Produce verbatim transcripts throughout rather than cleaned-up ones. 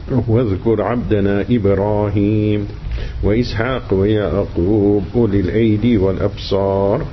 واذكر عبدنا إبراهيم وإسحاق ويعقوب أولي الأيدي والأبصار.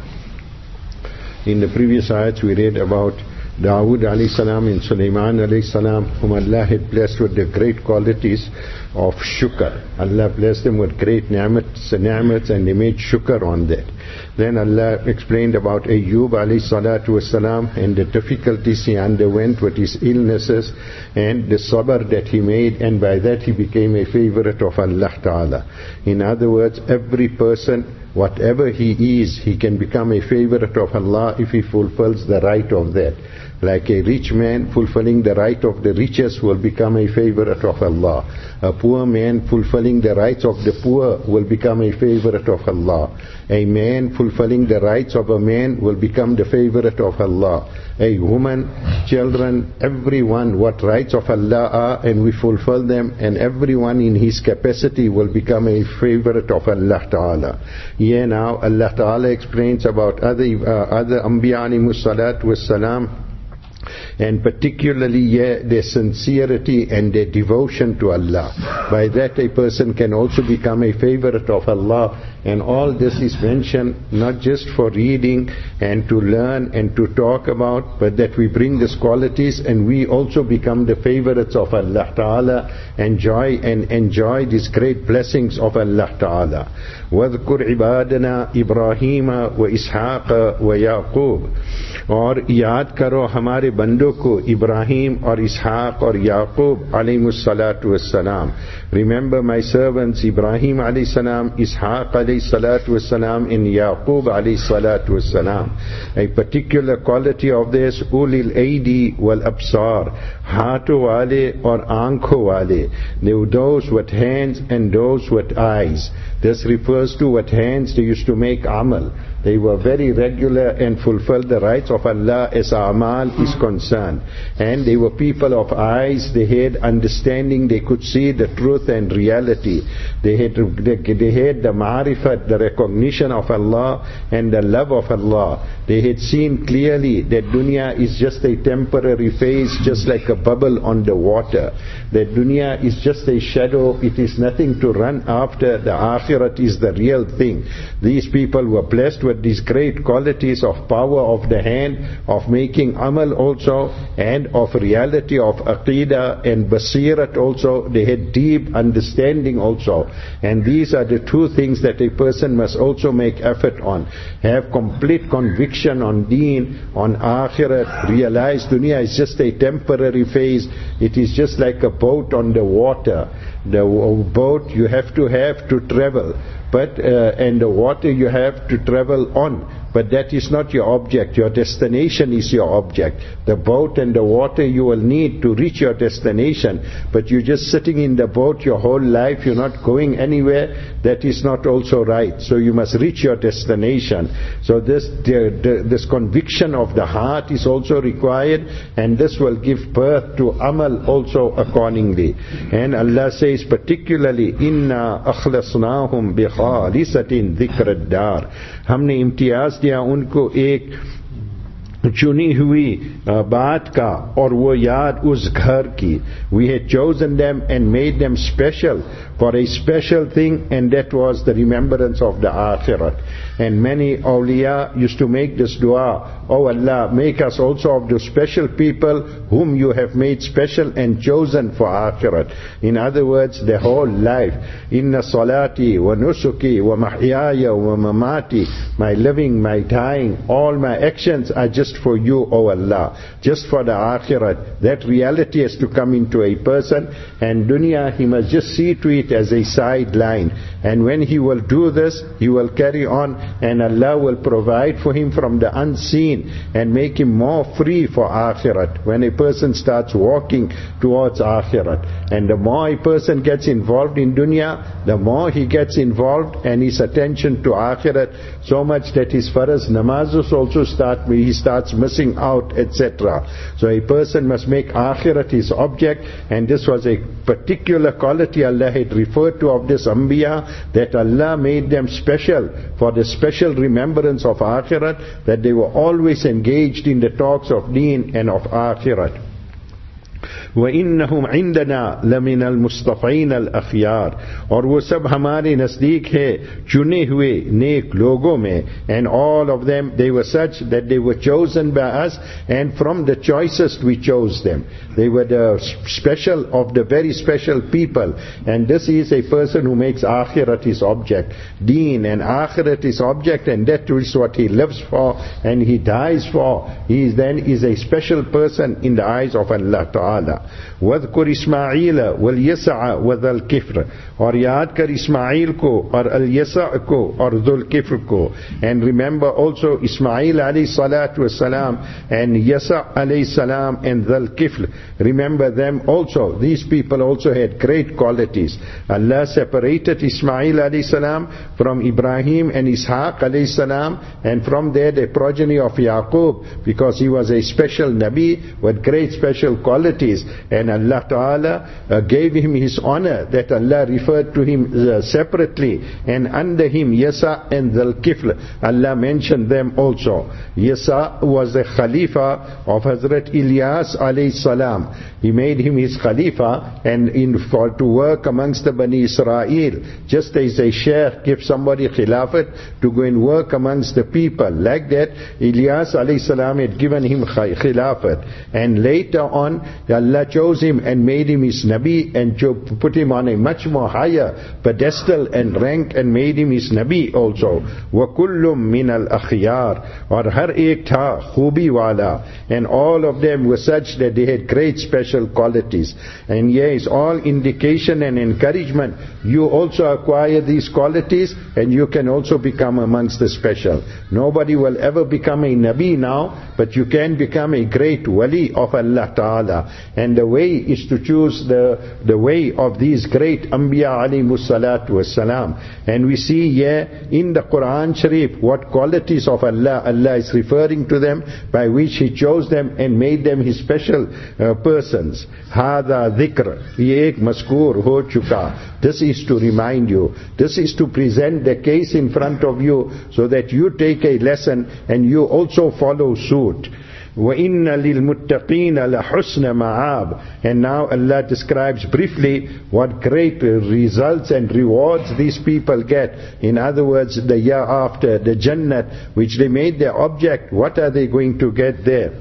In the previous ayats we read about Dawood alayhi salam and Sulaiman alayhi salam, whom Allah had blessed with the great qualities of shukr. Allah blessed them with great ni'mats, ni'mats and they made shukr on that. Then Allah explained about Ayyub alayhi salatu wasalam and the difficulties he underwent with his illnesses and the sabr that he made, and by that he became a favorite of Allah Ta'ala. In other words, every person, whatever he is, he can become a favorite of Allah if he fulfills the right of that. Like a rich man fulfilling the right of the richest will become a favorite of Allah. A poor man fulfilling the rights of the poor will become a favorite of Allah. A man fulfilling the rights of a man will become the favorite of Allah. A woman, children, everyone, what rights of Allah are, and we fulfill them, and everyone in his capacity will become a favorite of Allah Ta'ala. Here now Allah Ta'ala explains about other uh, other Anbiya alayhimus salatu wassalam, and particularly yeah, their sincerity and their devotion to Allah. By that a person can also become a favorite of Allah. And all this is mentioned not just for reading and to learn and to talk about, but that we bring these qualities and we also become the favorites of Allah Ta'ala, enjoy and enjoy these great blessings of Allah Ta'ala. وَاذْكُرْ عِبَادَنَا إِبْرَاهِيمَ وَإِسْحَاقَ وَيَعْقُوبَ. और याद करो हमारे बंदों को इब्राहिम और इसहाक और याकूब अलैहिमुस सलातु वस्सलाम. Remember my servants Ibrahim alayhi salam, Ishaq alayhi salatu wassalam, and Yaqub alayhi salatu wassalam. A particular quality of this, ulil aidi wal absar, haathon wale or aankhon wale. They were those with hands and those with eyes. This refers to what hands they used to make amal. They were very regular and fulfilled the rights of Allah as amal is concerned. And they were people of eyes, they had understanding, they could see the truth and reality. They had, they, they had the ma'rifat, the recognition of Allah and the love of Allah. They had seen clearly that dunya is just a temporary phase, just like a bubble on the water. That dunya is just a shadow, it is nothing to run after. The akhirat is the real thing. These people were blessed with these great qualities of power of the hand, of making amal also, and of reality of aqidah and basirat also. They had deep understanding also. And these are the two things that a person must also make effort on. Have complete conviction on deen, on akhirat, realize dunya is just a temporary phase. It is just like a boat on the water. The boat you have to have to travel, but uh, and the water you have to travel on. But that is not your object. Your destination is your object. The boat and the water you will need to reach your destination. But you're just sitting in the boat your whole life, you're not going anywhere. That is not also right. So you must reach your destination. So this the, the, this conviction of the heart is also required, and this will give birth to amal also accordingly. And Allah says particularly, Inna akhlasnahum bi khalisatin dhikr ad-dar. हमने इम्तियाज दिया उनको एक चुनी हुई बात का और वो याद उस घर की. We had chosen them and made them special for a special thing, and that was the remembrance of the akhirat. And many awliya used to make this dua, oh Allah, make us also of those special people whom you have made special and chosen for akhirat. In other words, their whole life. Inna salati wa nusuki wa mahyaya wa mamati, my living, my dying, all my actions are just for you, O Allah, just for the akhirat. That reality has to come into a person, and dunya he must just see to it as a sideline. And when he will do this, he will carry on, and Allah will provide for him from the unseen and make him more free for akhirat. When a person starts walking towards akhirat, and the more a person gets involved in dunya, the more he gets involved and his attention to akhirat, so much that his faraz namazos also start, he starts missing out, et cetera. So a person must make akhirat his object, and this was a particular quality Allah had referred to of this Anbiya, that Allah made them special for the special remembrance of akhirat, that they were always engaged in the talks of deen and of akhirat. وَإِنَّهُمْ عِنْدَنَا لَمِنَ الْمُصْطَفَيْنَ الْأَخْيَارِ और वो सब हमारे नजदीक है चुने हुए नेक लोगों में. And all of them, they were such that they were chosen by us, and from the choicest we chose them. They were the special of the very special people. And this is a person who makes akhirat his object. Deen and akhirat his object, and that is what he lives for and he dies for. He is then is a special person in the eyes of Allah Ta'ala. وَذْكُرْ إِسْمَاعِيلَ وَالْيَسَعَ وَذَا الْكِفْرِ और याद कर इस्माइल को और अल-यसा को और ذُل किफ्र को. And remember also Ismail alayhi salatu wasalam and Yasa alayhi salam and Dhul Kifl. Remember them also. These people also had great qualities. Allah separated Ismail alayhi salam from Ibrahim and Ishaq alayhi salam, and from there the progeny of Yaqub, because he was a special Nabi with great special qualities. And Allah Ta'ala uh, gave him his honor, that Allah referred to him uh, separately, and under him Yasa and Dhul Kifl, Allah mentioned them also. Yasa was the Khalifa of Hazrat Ilyas alayhi salam. He made him his Khalifa, and in for to work amongst the Bani Israel, just as a sheikh gives somebody Khilafat to go and work amongst the people. Like that, Ilyas alayhi salam had given him Khilafat, and later on Allah chose him and made him his Nabi, and put him on a much more higher pedestal and rank, and made him his Nabi also. وَكُلُّم مِّنَ الْأَخْيَارِ और हर एक था खूबी वाला, and all of them were such that they had great special qualities. And yes, all indication and encouragement, you also acquire these qualities and you can also become amongst the special. Nobody will ever become a Nabi now, but you can become a great wali of Allah Ta'ala. And the way is to choose the, the way of these great Anbiya alayhimu salatu wassalam. And we see here in the Quran Sharif what qualities of Allah Allah is referring to them, by which He chose them and made them His special uh, persons. Hada dhikr, ye ek mazkur ho chuka. This is to remind you. This is to present the case in front of you, so that you take a lesson and you also follow suit. وَإِنَّ لِلْمُتَّقِينَ لَحُسْنَ مَعَابٍ. And now Allah describes briefly what great results and rewards these people get. In other words, the year after, the Jannat, which they made their object, what are they going to get there?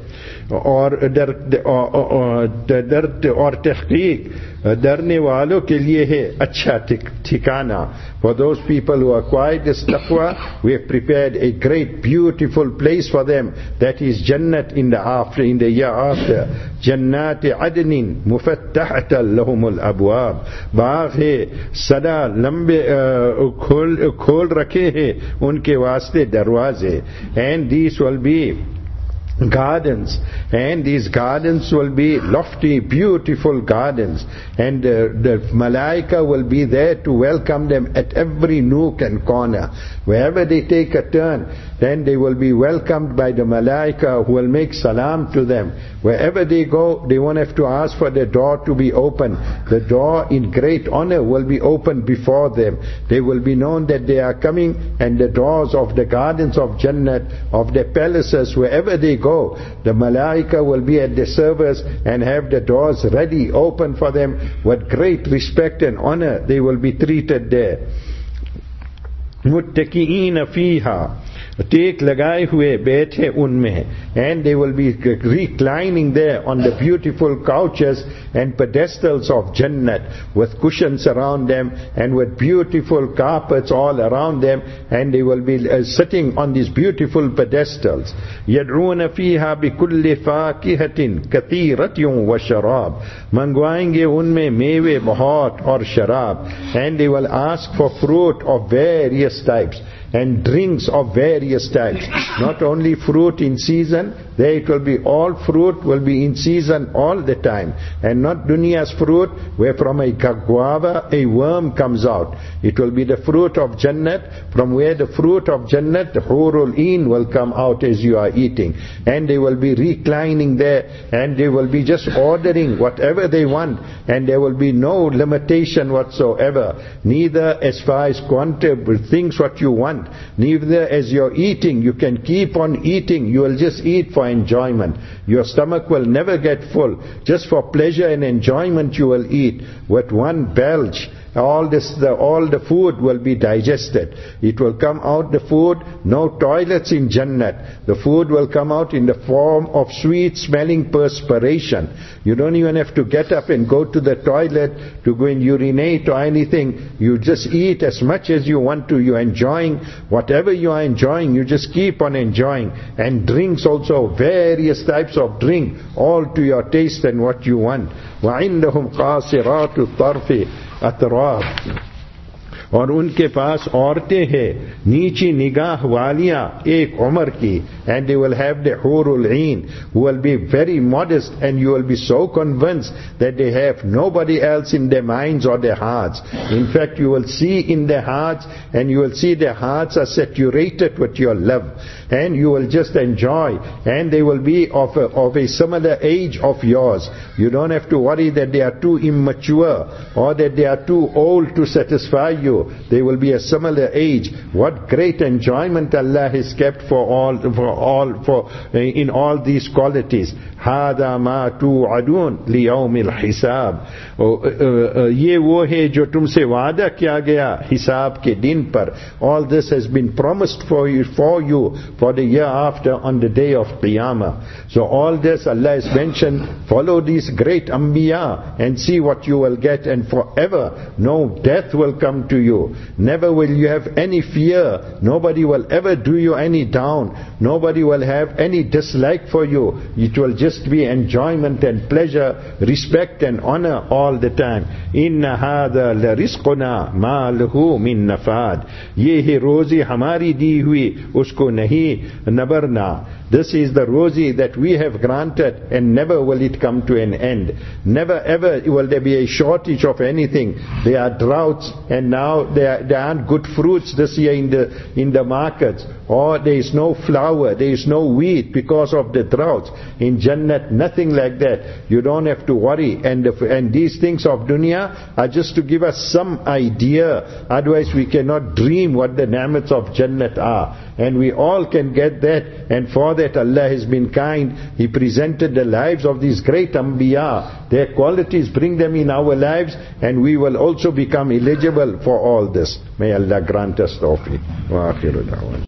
और डर और डर और तहकीक डरने वालों के लिए है अच्छा ठिकाना. For those people who acquired this taqwa, we have prepared a great beautiful place for them, that is Jannat in the after, in the year after. जन्नात अदन मुफत्तहत लहुमुल अबवाब. बाग है सदा लंबे खोल खोल रखे हैं उनके वास्ते दरवाजे. And these will be gardens, and these gardens will be lofty, beautiful gardens, and uh, the malaika will be there to welcome them at every nook and corner. Wherever they take a turn, then they will be welcomed by the malaika who will make salam to them. Wherever they go, they won't have to ask for the door to be opened. The door in great honor will be opened before them. They will be known that they are coming, and the doors of the gardens of Jannat, of the palaces, wherever they go, the malaika will be at the service and have the doors ready, open for them. With great respect and honor they will be treated there. मुत्तकीईन फीहा, टेक लगाए हुए बैठे उनमें, and they will be reclining there on the beautiful couches and pedestals of Jannat, with cushions around them and with beautiful carpets all around them, and they will be uh, sitting on these beautiful pedestals. يدعون فيها بكل فاكهة كثيرة وشراب, मंगवाएंगे उनमें मेवे बहुत और शराब, and they will ask for fruit of various types and drinks of various types. Not only fruit in season, there it will be all fruit will be in season all the time, and not dunia's fruit where from a guava a worm comes out. It will be the fruit of Jannat, from where the fruit of Jannat, the hurul een, will come out as you are eating, and they will be reclining there, and they will be just ordering whatever they want, and there will be no limitation whatsoever, neither as far as quantity things what you want, neither as you're eating, you can keep on eating, you will just eat for enjoyment. Your stomach will never get full. Just for pleasure and enjoyment you will eat. With one belch, all this, the, all the food will be digested. It will come out, the food, no toilets in Jannat. The food will come out in the form of sweet smelling perspiration. You don't even have to get up and go to the toilet to go and urinate or anything. You just eat as much as you want to. You're enjoying whatever you are enjoying. You just keep on enjoying. And drinks also, various types of drink, all to your taste and what you want. وَعِنْدَهُمْ قَاصِرَاتُ الطَّرْفِ अतराफ, और उनके पास औरतें हैं नीची निगाह वालियां एक उम्र की, and they will have the hurul ain who will be very modest, and you will be so convinced that they have nobody else in their minds or their hearts. In fact, you will see in their hearts, and you will see their hearts are saturated with your love, and you will just enjoy, and they will be of a, of a similar age of yours. You don't have to worry that they are too immature or that they are too old to satisfy you. They will be a similar age. What great enjoyment Allah has kept for all, for all, for in all these qualities. هذا ما توعدون ليوم الحساب. ये वो है जो तुमसे वादा किया गया हिसाब के दिन पर. All this has been promised for you, for you for the year after on the day of Qiyamah. So all this Allah has mentioned. Follow these great Anbiya and see what you will get, and forever no death will come to you. Never will you have any fear. Nobody will ever do you any down. Nobody will have any dislike for you. It will just be enjoyment and pleasure, respect and honor all the time. Inna hada la rizquna ma lahu min nafad. Ye hi rozi hamari di hui, usko nahi nabarna. This is the rozi that we have granted, and never will it come to an end. Never ever will there be a shortage of anything. There are droughts, and now there, there aren't good fruits this year in the in the markets, or there is no flour, there is no wheat because of the droughts. In Jannat, nothing like that. You don't have to worry. And the, and these things of dunya are just to give us some idea. Otherwise we cannot dream what the ni'mats of Jannat are. And we all can get that. And for that Allah has been kind. He presented the lives of these great Anbiya. Their qualities, bring them in our lives, and we will also become eligible for all this. May Allah grant us tawfiq. Wa akhiru da'wan.